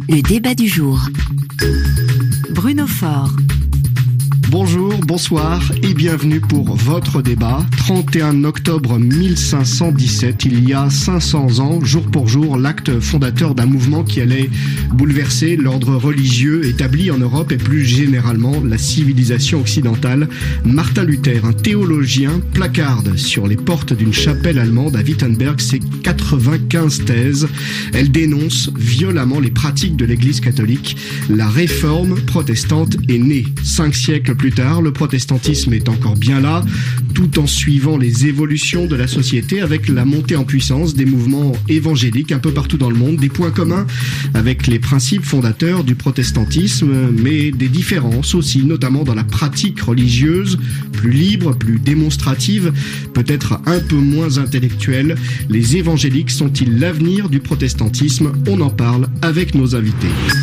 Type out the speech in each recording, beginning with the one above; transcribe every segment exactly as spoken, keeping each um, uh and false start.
Le débat du jour. Bruno Faure. Bonjour, bonsoir et bienvenue pour votre débat. trente et un octobre mille cinq cent dix-sept, il y a cinq cents ans, jour pour jour, l'acte fondateur d'un mouvement qui allait bouleverser l'ordre religieux établi en Europe et plus généralement la civilisation occidentale. Martin Luther, un théologien, placarde sur les portes d'une chapelle allemande à Wittenberg ses quatre-vingt-quinze thèses. Elle dénonce violemment les pratiques de l'Église catholique. La réforme protestante est née. Cinq siècles plus tard, le protestantisme est encore bien là, tout en suivant les évolutions de la société avec la montée en puissance des mouvements évangéliques un peu partout dans le monde, des points communs avec les principes fondateurs du protestantisme, mais des différences aussi, notamment dans la pratique religieuse, plus libre, plus démonstrative, peut-être un peu moins intellectuelle. Les évangéliques sont-ils l'avenir du protestantisme? On en parle avec nos invités.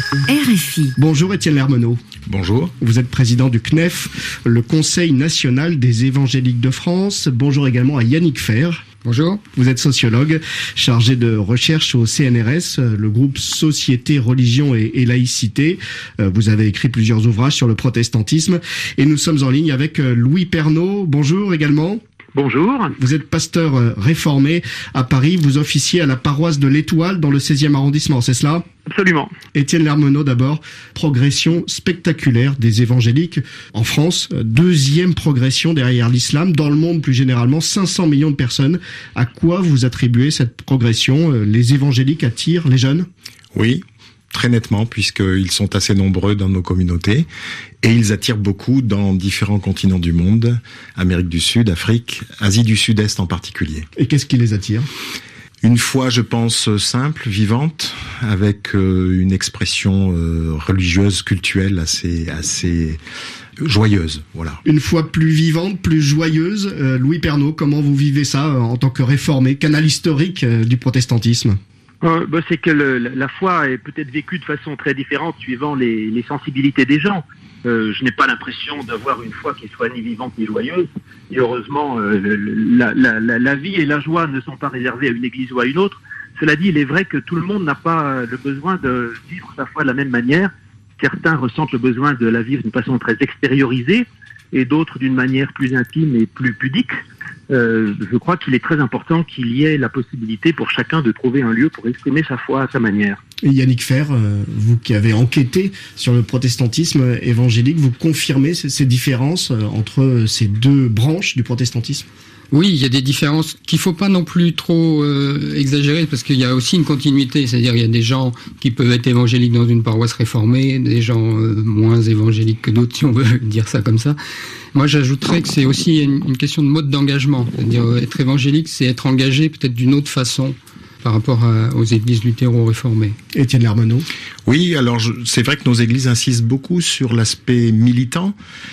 R F I. Bonjour Étienne Lermenot. Bonjour. Vous êtes président du C N E F, le Conseil national des évangéliques de France. Bonjour également à Yannick Fer. Bonjour. Vous êtes sociologue, chargé de recherche au C N R S, le groupe Société, Religion et, et Laïcité. Vous avez écrit plusieurs ouvrages sur le protestantisme. Et nous sommes en ligne avec Louis Pernaut. Bonjour également. Bonjour. Vous êtes pasteur réformé à Paris. Vous officiez à la paroisse de l'Étoile dans le seizième arrondissement, c'est cela ? Absolument. Étienne Lermenot d'abord. Progression spectaculaire des évangéliques en France. Deuxième progression derrière l'islam. Dans le monde plus généralement, cinq cents millions de personnes. À quoi vous attribuez cette progression ? Les évangéliques attirent les jeunes ? Oui, très nettement, puisqu'ils sont assez nombreux dans nos communautés. Et ils attirent beaucoup dans différents continents du monde. Amérique du Sud, Afrique, Asie du Sud-Est en particulier. Et qu'est-ce qui les attire ? Une foi, je pense, simple, vivante, avec euh, une expression euh, religieuse, cultuelle assez, assez joyeuse, voilà. Une foi plus vivante, plus joyeuse. Euh, Louis Pernaut, comment vous vivez ça euh, en tant que réformé, canal historique euh, du protestantisme ? Euh, bah, c'est que le, la foi est peut-être vécue de façon très différente suivant les, les sensibilités des gens. Euh, je n'ai pas l'impression d'avoir une foi qui soit ni vivante ni joyeuse. Et heureusement, euh, la, la, la, la vie et la joie ne sont pas réservées à une église ou à une autre. Cela dit, il est vrai que tout le monde n'a pas le besoin de vivre sa foi de la même manière. Certains ressentent le besoin de la vivre d'une façon très extériorisée et d'autres d'une manière plus intime et plus pudique. Euh, je crois qu'il est très important qu'il y ait la possibilité pour chacun de trouver un lieu pour exprimer sa foi à sa manière. Et Yannick Fer, euh, vous qui avez enquêté sur le protestantisme évangélique, vous confirmez ces, ces différences euh, entre ces deux branches du protestantisme ? Oui, il y a des différences qu'il faut pas non plus trop euh, exagérer, parce qu'il y a aussi une continuité, c'est-à-dire il y a des gens qui peuvent être évangéliques dans une paroisse réformée, des gens euh, moins évangéliques que d'autres, si on veut dire ça comme ça. Moi, j'ajouterais que c'est aussi une, une question de mode d'engagement, c'est-à-dire être évangélique, c'est être engagé peut-être d'une autre façon par rapport à, aux églises luthéro-réformées. Étienne Lermenot. Oui, alors je, c'est vrai que nos églises insistent beaucoup sur l'aspect militant.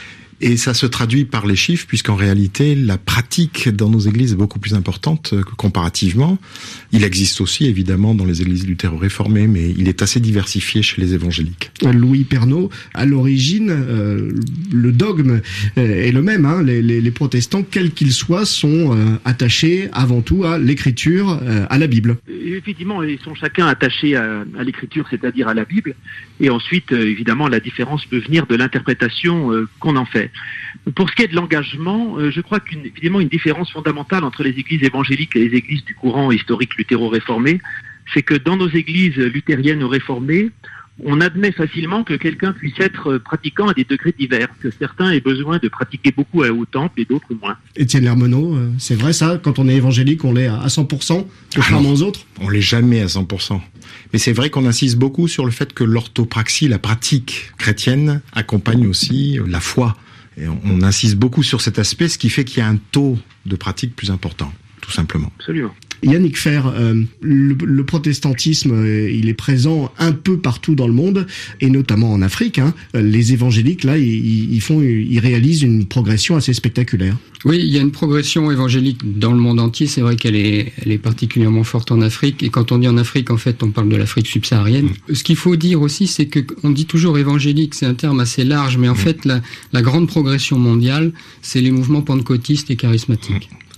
Et ça se traduit par les chiffres, puisqu'en réalité, la pratique dans nos églises est beaucoup plus importante que comparativement. Il existe aussi, évidemment, dans les églises luthéro-réformées, mais il est assez diversifié chez les évangéliques. Louis Pernaut, à l'origine, euh, le dogme est le même. Hein. Les, les, les protestants, quels qu'ils soient, sont euh, attachés avant tout à l'écriture, euh, à la Bible. Effectivement, ils sont chacun attachés à, à l'écriture, c'est-à-dire à la Bible. Et ensuite, euh, évidemment, la différence peut venir de l'interprétation euh, qu'on en fait. Pour ce qui est de l'engagement, euh, je crois qu'une évidemment une différence fondamentale entre les églises évangéliques et les églises du courant historique luthéro-réformé, c'est que dans nos églises luthériennes ou réformées, on admet facilement que quelqu'un puisse être pratiquant à des degrés divers, que certains aient besoin de pratiquer beaucoup au temple et d'autres moins. Étienne Lermenot, euh, c'est vrai ça, quand on est évangélique, on l'est à cent pour cent, contrairement aux autres ? On l'est jamais à cent pour cent. Mais c'est vrai qu'on insiste beaucoup sur le fait que l'orthopraxie, la pratique chrétienne, accompagne aussi la foi. Et on insiste beaucoup sur cet aspect, ce qui fait qu'il y a un taux de pratique plus important, tout simplement. Absolument. Yannick Fer, euh, le, le protestantisme, euh, il est présent un peu partout dans le monde, et notamment en Afrique. Hein. Les évangéliques, là, ils, ils font, ils réalisent une progression assez spectaculaire. Oui, il y a une progression évangélique dans le monde entier. C'est vrai qu'elle est, elle est particulièrement forte en Afrique. Et quand on dit en Afrique, en fait, on parle de l'Afrique subsaharienne. Mmh. Ce qu'il faut dire aussi, c'est que on dit toujours évangélique, c'est un terme assez large, mais en mmh. fait, la, la grande progression mondiale, c'est les mouvements pentecôtistes et charismatiques. Mmh.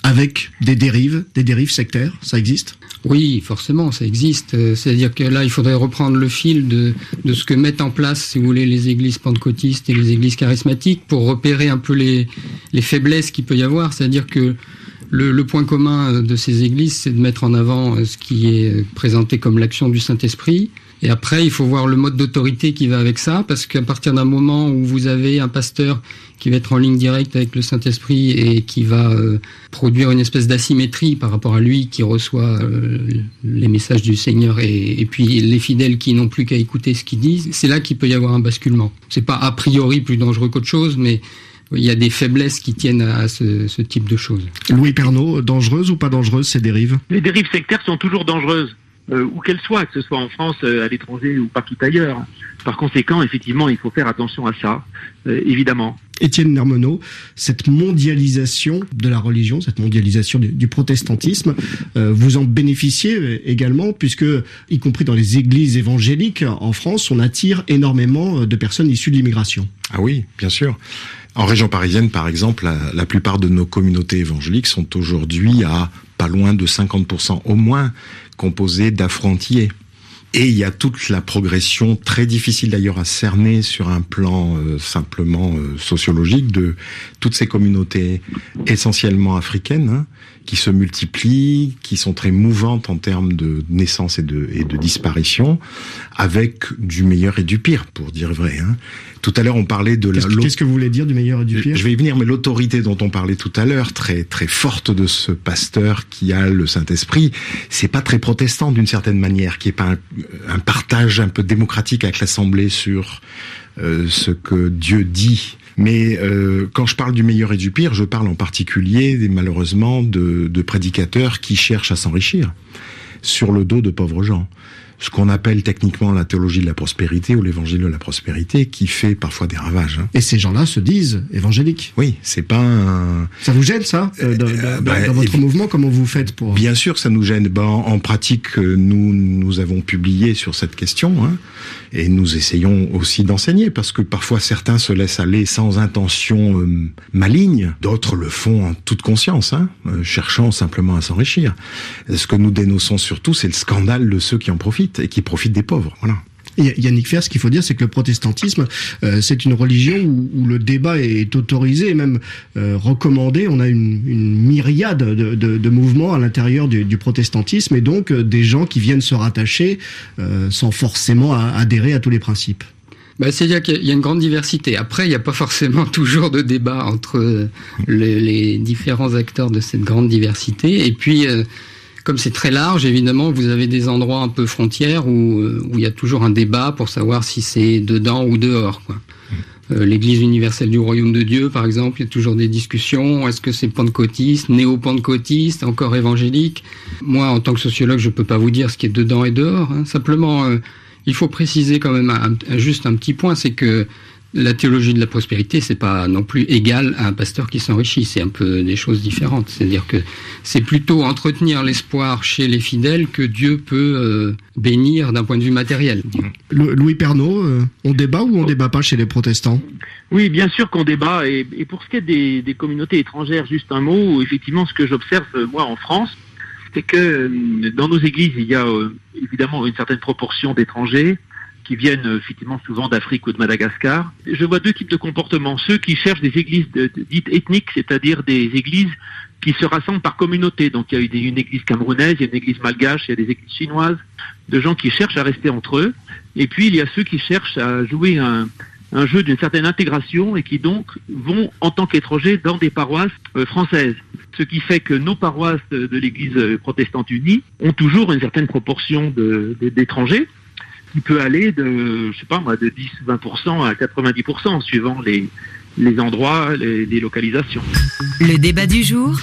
avec des dérives, des dérives sectaires, ça existe ? Oui, forcément, ça existe. C'est-à-dire que là, il faudrait reprendre le fil de, de ce que mettent en place, si vous voulez, les églises pentecôtistes et les églises charismatiques pour repérer un peu les, les faiblesses qu'il peut y avoir. C'est-à-dire que le, le point commun de ces églises, c'est de mettre en avant ce qui est présenté comme l'action du Saint-Esprit. Et après, il faut voir le mode d'autorité qui va avec ça, parce qu'à partir d'un moment où vous avez un pasteur qui va être en ligne directe avec le Saint-Esprit et qui va euh, produire une espèce d'asymétrie par rapport à lui qui reçoit euh, les messages du Seigneur et, et puis les fidèles qui n'ont plus qu'à écouter ce qu'ils disent, c'est là qu'il peut y avoir un basculement. C'est pas a priori plus dangereux qu'autre chose, mais il y a des faiblesses qui tiennent à ce, ce type de choses. Louis Pernaut, dangereuses ou pas dangereuses ces dérives ? Les dérives sectaires sont toujours dangereuses. Euh, où qu'elle soit, que ce soit en France, euh, à l'étranger ou partout ailleurs. Par conséquent, effectivement, il faut faire attention à ça, euh, évidemment. Étienne Nermenot, cette mondialisation de la religion, cette mondialisation du, du protestantisme, euh, vous en bénéficiez également, puisque, y compris dans les églises évangéliques en France, on attire énormément de personnes issues de l'immigration. Ah oui, bien sûr. En région parisienne, par exemple, la, la plupart de nos communautés évangéliques sont aujourd'hui à pas loin de cinquante pour cent au moins composées d'Afro-Antillais. Et il y a toute la progression, très difficile d'ailleurs à cerner sur un plan euh, simplement euh, sociologique, de toutes ces communautés essentiellement africaines, hein, qui se multiplient, qui sont très mouvantes en termes de naissance et de, et de disparition, avec du meilleur et du pire, pour dire vrai. Hein. Tout à l'heure, on parlait de... Qu'est-ce, la, qu'est-ce que vous voulez dire du meilleur et du pire ? Je vais y venir, mais l'autorité dont on parlait tout à l'heure, très très forte de ce pasteur qui a le Saint-Esprit, c'est pas très protestant d'une certaine manière, qui est pas un, un partage un peu démocratique avec l'Assemblée sur euh, ce que Dieu dit. Mais euh, quand je parle du meilleur et du pire, je parle en particulier, malheureusement, de, de prédicateurs qui cherchent à s'enrichir sur le dos de pauvres gens. Ce qu'on appelle techniquement la théologie de la prospérité ou l'évangile de la prospérité, qui fait parfois des ravages. Hein. Et ces gens-là se disent évangéliques. Oui, c'est pas un... Ça vous gêne, ça, euh, dans, euh, dans, bah, dans votre mouvement? Comment vous faites pour... Bien sûr que ça nous gêne. Ben, en, en pratique, nous, nous avons publié sur cette question, hein, et nous essayons aussi d'enseigner, parce que parfois certains se laissent aller sans intention euh, maligne, d'autres le font en toute conscience, hein, euh, cherchant simplement à s'enrichir. Ce que nous dénonçons surtout, c'est le scandale de ceux qui en profitent, et qui profitent des pauvres, voilà. Et Yannick Fer, ce qu'il faut dire, c'est que le protestantisme, euh, c'est une religion où, où le débat est autorisé et même euh, recommandé. On a une, une myriade de, de, de mouvements à l'intérieur du, du protestantisme, et donc euh, des gens qui viennent se rattacher euh, sans forcément à, adhérer à tous les principes. Bah, c'est-à-dire qu'il y a une grande diversité. Après, il n'y a pas forcément toujours de débat entre les, les différents acteurs de cette grande diversité. Et puis... Euh, Comme c'est très large, évidemment, vous avez des endroits un peu frontières où, où il y a toujours un débat pour savoir si c'est dedans ou dehors, quoi. Euh, L'Église universelle du Royaume de Dieu, par exemple, il y a toujours des discussions. Est-ce que c'est pentecôtiste, néo-pentecôtiste, encore évangélique? Moi, en tant que sociologue, je peux pas vous dire ce qui est dedans et dehors. Hein. Simplement, euh, il faut préciser quand même un, un, juste un petit point, c'est que la théologie de la prospérité, c'est pas non plus égal à un pasteur qui s'enrichit. C'est un peu des choses différentes. C'est-à-dire que c'est plutôt entretenir l'espoir chez les fidèles que Dieu peut euh, bénir d'un point de vue matériel. Le, Louis Pernaut, euh, on débat ou on débat pas chez les protestants? Oui, bien sûr qu'on débat. Et, et pour ce qui est des, des communautés étrangères, juste un mot. Effectivement, ce que j'observe, moi, en France, c'est que dans nos églises, il y a euh, évidemment une certaine proportion d'étrangers qui viennent effectivement souvent d'Afrique ou de Madagascar. Je vois deux types de comportements. Ceux qui cherchent des églises de, de, dites ethniques, c'est-à-dire des églises qui se rassemblent par communauté. Donc il y a une, une église camerounaise, il y a une église malgache, il y a des églises chinoises, de gens qui cherchent à rester entre eux. Et puis il y a ceux qui cherchent à jouer un, un jeu d'une certaine intégration et qui donc vont en tant qu'étrangers dans des paroisses euh, françaises. Ce qui fait que nos paroisses de, de l'église protestante unie ont toujours une certaine proportion de, de, d'étrangers, qui peut aller de, je sais pas moi, de dix à vingt pour cent à quatre-vingt-dix pour cent suivant les, les endroits, les, les localisations. Le débat du jour,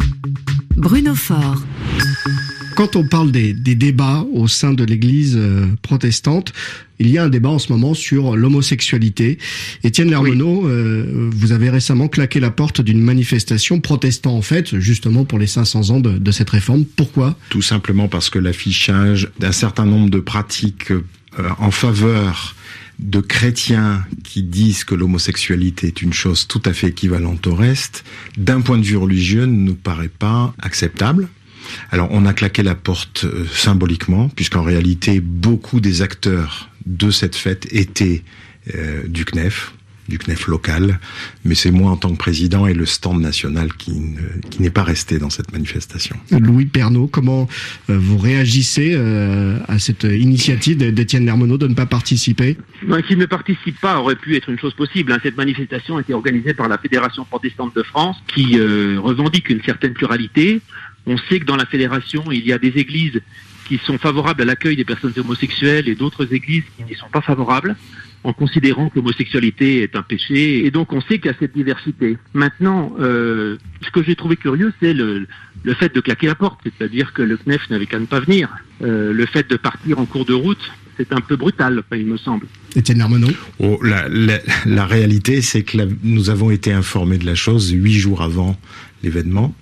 Bruno Faure. Quand on parle des, des débats au sein de l'Église euh, protestante, il y a un débat en ce moment sur l'homosexualité. Étienne Nermenot, oui. euh, vous avez récemment claqué la porte d'une manifestation protestant en fait, justement pour les cinq cents ans de, de cette réforme. Pourquoi ? Tout simplement parce que l'affichage d'un certain nombre de pratiques euh, en faveur de chrétiens qui disent que l'homosexualité est une chose tout à fait équivalente au reste, d'un point de vue religieux, ne nous paraît pas acceptable. Alors, on a claqué la porte euh, symboliquement, puisqu'en réalité, beaucoup des acteurs de cette fête étaient euh, du C N E F, du C N E F local, mais c'est moi en tant que président et le stand national qui, ne, qui n'est pas resté dans cette manifestation. Louis Pernaut, comment euh, vous réagissez euh, à cette initiative d'Étienne Lermenot de ne pas participer ? Ben, qu'il ne participe pas aurait pu être une chose possible. Hein. Cette manifestation a été organisée par la Fédération protestante de France qui euh, revendique une certaine pluralité. On sait que dans la fédération, il y a des églises qui sont favorables à l'accueil des personnes homosexuelles et d'autres églises qui n'y sont pas favorables, en considérant que l'homosexualité est un péché. Et donc on sait qu'il y a cette diversité. Maintenant, euh, ce que j'ai trouvé curieux, c'est le, le fait de claquer la porte, c'est-à-dire que le C N E F n'avait qu'à ne pas venir. Euh, le fait de partir en cours de route, c'est un peu brutal, enfin, il me semble. Étienne Lermenot. Oh, la, la, la réalité, c'est que la, nous avons été informés de la chose huit jours avant l'événement.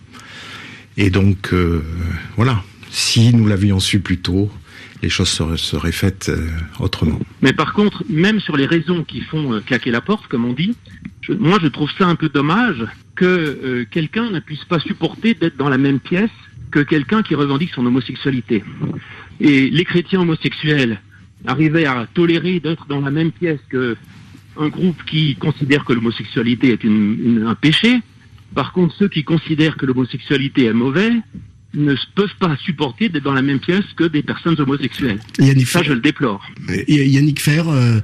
Et donc, euh, voilà, si nous l'avions su plus tôt, les choses seraient, seraient faites euh, autrement. Mais par contre, même sur les raisons qui font euh, claquer la porte, comme on dit, je, moi je trouve ça un peu dommage que euh, quelqu'un ne puisse pas supporter d'être dans la même pièce que quelqu'un qui revendique son homosexualité. Et les chrétiens homosexuels arrivaient à tolérer d'être dans la même pièce qu'un groupe qui considère que l'homosexualité est une, une, un péché. Par contre, ceux qui considèrent que l'homosexualité est mauvais ne peuvent pas supporter d'être dans la même pièce que des personnes homosexuelles. Yannick Ça, Fer, je le déplore. Yannick Fer, euh,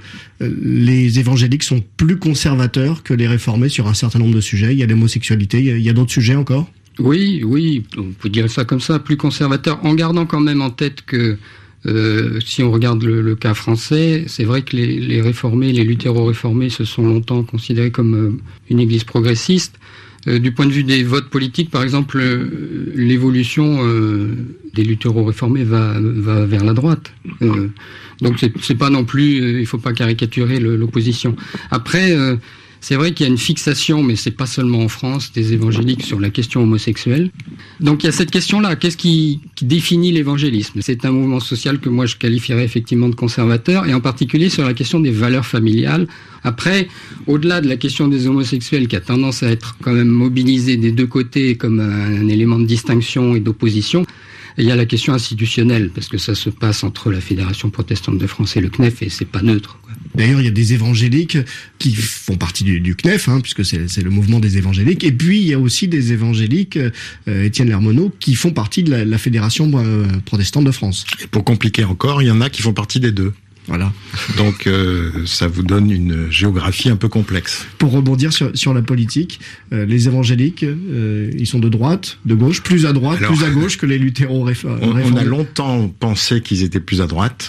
les évangéliques sont plus conservateurs que les réformés sur un certain nombre de sujets. Il y a l'homosexualité, il y a d'autres sujets encore ? Oui, oui, on peut dire ça comme ça, plus conservateurs, en gardant quand même en tête que Euh, si on regarde le, le cas français, c'est vrai que les, les réformés, les luthéro-réformés se sont longtemps considérés comme euh, une église progressiste. Euh, du point de vue des votes politiques, par exemple, euh, l'évolution euh, des luthéro-réformés va, va vers la droite. Euh, donc c'est, c'est pas non plus, euh, il faut pas caricaturer le, l'opposition. Après, euh, c'est vrai qu'il y a une fixation, mais c'est pas seulement en France, des évangéliques sur la question homosexuelle. Donc il y a cette question-là, qu'est-ce qui, qui définit l'évangélisme ? C'est un mouvement social que moi je qualifierais effectivement de conservateur, et en particulier sur la question des valeurs familiales. Après, au-delà de la question des homosexuels qui a tendance à être quand même mobilisée des deux côtés comme un, un élément de distinction et d'opposition, il y a la question institutionnelle, parce que ça se passe entre la Fédération protestante de France et le C N E F, et c'est pas neutre, quoi. D'ailleurs, il y a des évangéliques qui font partie du, du C N E F, hein, puisque c'est, c'est le mouvement des évangéliques. Et puis, il y a aussi des évangéliques, euh, Étienne Lermenot, qui font partie de la, la Fédération euh, protestante de France. Et pour compliquer encore, il y en a qui font partie des deux. Voilà. Donc, euh, ça vous donne une géographie un peu complexe. Pour rebondir sur, sur la politique, euh, les évangéliques, euh, ils sont de droite, de gauche, plus à droite, Alors, plus à gauche que les luthéro-réformés. On, on a longtemps pensé qu'ils étaient plus à droite.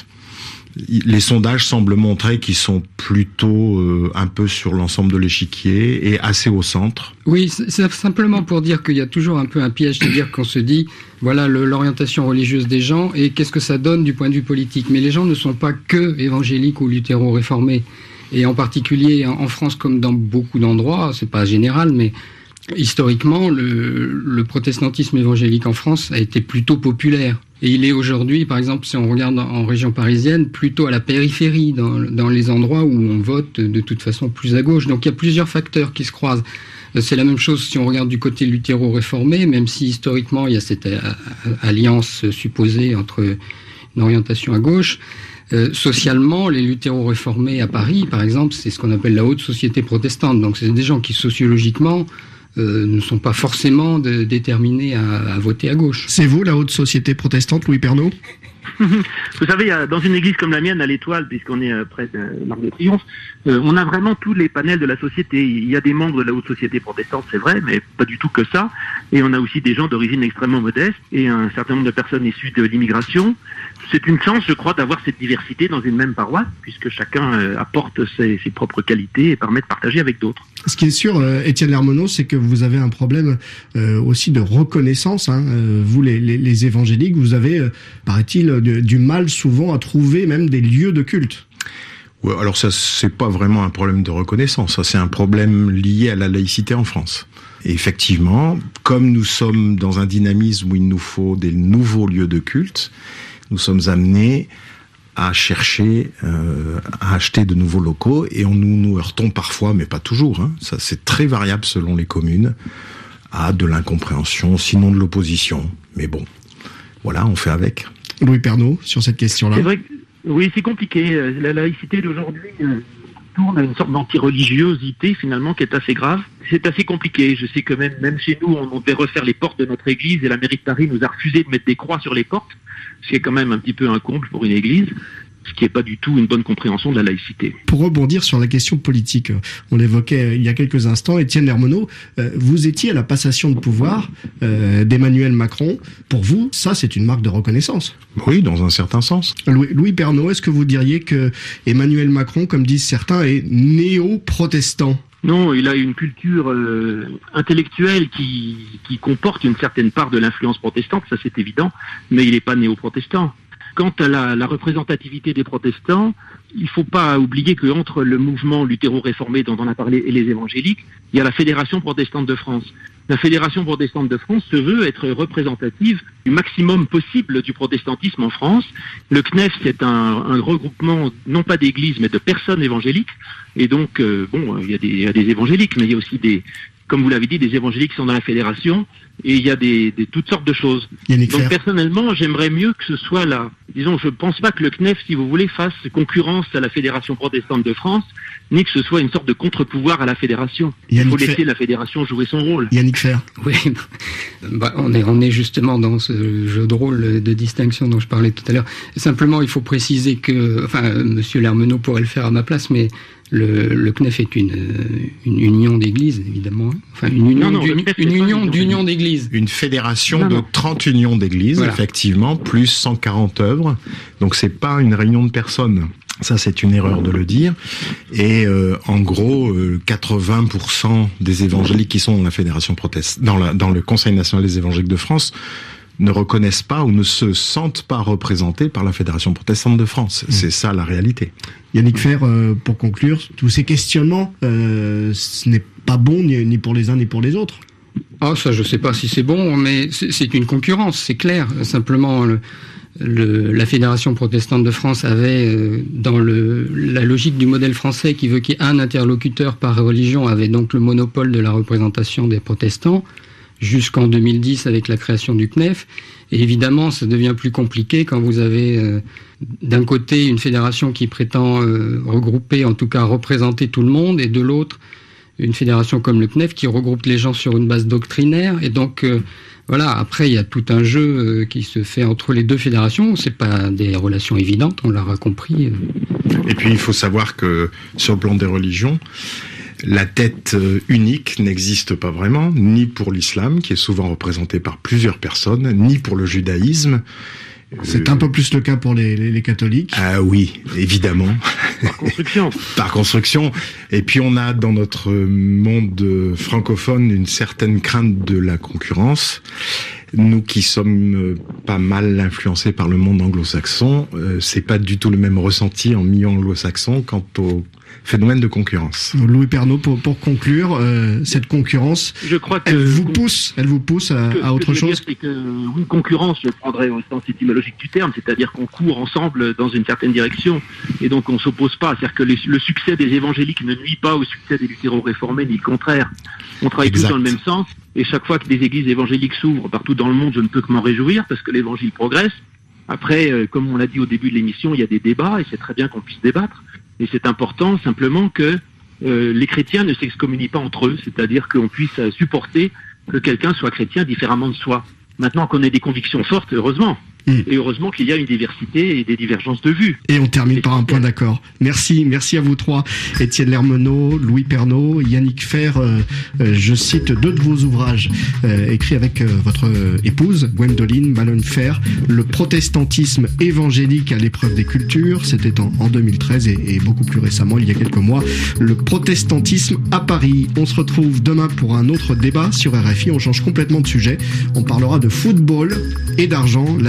Les sondages semblent montrer qu'ils sont plutôt euh, un peu sur l'ensemble de l'échiquier et assez au centre. Oui, c'est simplement pour dire qu'il y a toujours un peu un piège, c'est-à-dire qu'on se dit, voilà le, l'orientation religieuse des gens et qu'est-ce que ça donne du point de vue politique. Mais les gens ne sont pas que évangéliques ou luthéro-réformés. Et en particulier en, en France, comme dans beaucoup d'endroits, c'est pas général, mais historiquement, le, le protestantisme évangélique en France a été plutôt populaire. Et il est aujourd'hui, par exemple, si on regarde en région parisienne, plutôt à la périphérie, dans, dans les endroits où on vote de toute façon plus à gauche. Donc il y a plusieurs facteurs qui se croisent. C'est la même chose si on regarde du côté luthéro-réformé, même si historiquement il y a cette alliance supposée entre une orientation à gauche. Euh, socialement, les luthéro-réformés à Paris, par exemple, c'est ce qu'on appelle la haute société protestante. Donc c'est des gens qui sociologiquement Euh, ne sont pas forcément de, déterminés à, à voter à gauche. C'est vous, la haute société protestante, Louis Pernaut ? Vous savez, dans une église comme la mienne, à l'Étoile, puisqu'on est près de l'Arc de Triomphe, euh, on a vraiment tous les panels de la société. Il y a des membres de la haute société protestante, c'est vrai, mais pas du tout que ça. Et on a aussi des gens d'origine extrêmement modeste et un certain nombre de personnes issues de l'immigration. C'est une chance, je crois, d'avoir cette diversité dans une même paroisse, puisque chacun euh, apporte ses, ses propres qualités et permet de partager avec d'autres. Ce qui est sûr, euh, Étienne Lermenot, c'est que vous avez un problème euh, aussi de reconnaissance. Hein. Euh, vous, les, les, les évangéliques, vous avez, euh, paraît-il, de, du mal souvent à trouver même des lieux de culte. Ouais, alors ça, c'est pas vraiment un problème de reconnaissance. Ça, c'est un problème lié à la laïcité en France. Et effectivement, comme nous sommes dans un dynamisme où il nous faut des nouveaux lieux de culte, nous sommes amenés à chercher euh, à acheter de nouveaux locaux, et on nous, nous heurtons parfois, mais pas toujours, hein, ça c'est très variable selon les communes, à de l'incompréhension, sinon de l'opposition. Mais bon, voilà, on fait avec. Louis Pernaut, sur cette question-là. C'est vrai que, oui, c'est compliqué. La laïcité d'aujourd'hui euh, tourne à une sorte d'anti-religiosité, finalement, qui est assez grave. C'est assez compliqué. Je sais que même, même chez nous, on, on devait refaire les portes de notre église, et la mairie de Paris nous a refusé de mettre des croix sur les portes, ce qui est quand même un petit peu un comble pour une église, ce qui n'est pas du tout une bonne compréhension de la laïcité. Pour rebondir sur la question politique, on l'évoquait il y a quelques instants, Étienne Lermenot, euh, vous étiez à la passation de pouvoir euh, d'Emmanuel Macron. Pour vous, ça c'est une marque de reconnaissance. Oui, dans un certain sens. Louis, Louis Pernaut, est-ce que vous diriez que Emmanuel Macron, comme disent certains, est néo-protestant ? Non, il a une culture euh, intellectuelle qui, qui comporte une certaine part de l'influence protestante, ça c'est évident, mais il n'est pas néo-protestant. Quant à la, la représentativité des protestants, il ne faut pas oublier qu'entre le mouvement luthéro-réformé dont on a parlé et les évangéliques, il y a la Fédération protestante de France. La Fédération protestante de France se veut être représentative du maximum possible du protestantisme en France. Le C N E F, c'est un, un regroupement non pas d'églises, mais de personnes évangéliques. Et donc, euh, bon, il y a des, il y a des évangéliques, mais il y a aussi des, comme vous l'avez dit, des évangéliques qui sont dans la fédération, et il y a des, des toutes sortes de choses. Yannick Donc Fer. personnellement, j'aimerais mieux que ce soit là. Disons, je pense pas que le C N E F, si vous voulez, fasse concurrence à la Fédération protestante de France, ni que ce soit une sorte de contre-pouvoir à la fédération. Il Yannick faut laisser Fer. la fédération jouer son rôle. Yannick Fer. Oui, bah, on est on est justement dans ce jeu de rôle de distinction dont je parlais tout à l'heure. Simplement, il faut préciser que, enfin, Monsieur Lermenot pourrait le faire à ma place, mais le, le C N E F est une une union d'églises, évidemment. Enfin, une union, Non, non, le d'uni- C N E F, une c'est pas union une d'union d'églises. Une fédération Non, de non. trente unions d'églises, Voilà. effectivement, plus cent quarante œuvres. Donc c'est pas une réunion de personnes. Ça, c'est une erreur de le dire. Et euh, en gros, euh, quatre-vingts pour cent des évangéliques qui sont dans la fédération protestante, dans, la, dans le Conseil national des évangéliques de France, ne reconnaissent pas ou ne se sentent pas représentés par la Fédération protestante de France. Mmh. C'est ça la réalité. Yannick Fer, euh, pour conclure, tous ces questionnements, euh, ce n'est pas bon ni, ni pour les uns ni pour les autres. Ah, ça, je sais pas si c'est bon, mais c'est c'est une concurrence, c'est clair. Simplement, le, le, la Fédération protestante de France avait, euh, dans le, la logique du modèle français qui veut qu'il y ait un interlocuteur par religion, avait donc le monopole de la représentation des protestants, jusqu'en deux mille dix avec la création du C N E F. Et évidemment, ça devient plus compliqué quand vous avez euh, d'un côté une fédération qui prétend euh, regrouper, en tout cas représenter tout le monde, et de l'autre, une fédération comme le C N E F qui regroupe les gens sur une base doctrinaire. Et donc, euh, voilà, après, il y a tout un jeu euh, qui se fait entre les deux fédérations. C'est pas des relations évidentes, on l'aura compris. Et puis, il faut savoir que, sur le plan des religions, la tête unique n'existe pas vraiment, ni pour l'islam, qui est souvent représenté par plusieurs personnes, ni pour le judaïsme. C'est un peu plus le cas pour les, les, les catholiques. Ah oui, évidemment. Par construction. Par construction. Et puis on a dans notre monde francophone une certaine crainte de la concurrence. Nous qui sommes pas mal influencés par le monde anglo-saxon, euh, c'est pas du tout le même ressenti en milieu anglo-saxon quant au phénomène de concurrence. Louis Pernaut, pour, pour conclure, euh, cette concurrence, Je crois que elle vous pousse, elle vous pousse à, Ce que- à ce autre que je veux chose. dire, c'est que oui, concurrence, je le prendrais au sens étymologique du terme, c'est-à-dire qu'on court ensemble dans une certaine direction, et donc on s'oppose pas. C'est-à-dire que les- le succès des évangéliques ne nuit pas au succès des luthéro-réformés, ni le contraire. On travaille tous Exact. dans le même sens, et chaque fois que des églises évangéliques s'ouvrent partout dans le monde, je ne peux que m'en réjouir, parce que l'évangile progresse. Après, euh, comme on l'a dit au début de l'émission, il y a des débats, et c'est très bien qu'on puisse débattre, et c'est important simplement que euh, les chrétiens ne s'excommunient pas entre eux, c'est-à-dire qu'on puisse euh, supporter que quelqu'un soit chrétien différemment de soi. Maintenant qu'on ait des convictions fortes, heureusement. Mm. Et heureusement qu'il y a une diversité et des divergences de vues. Et on termine par un point d'accord. Merci, merci à vous trois. Étienne Lermenot, Louis Pernaut, Yannick Fer. Euh, euh, je cite deux de vos ouvrages euh, écrits avec euh, votre épouse, Gwendoline Malone-Fer. Le protestantisme évangélique à l'épreuve des cultures. C'était en, en deux mille treize et, et beaucoup plus récemment, il y a quelques mois, le protestantisme à Paris. On se retrouve demain pour un autre débat sur R F I. On change complètement de sujet. On parlera de football et d'argent.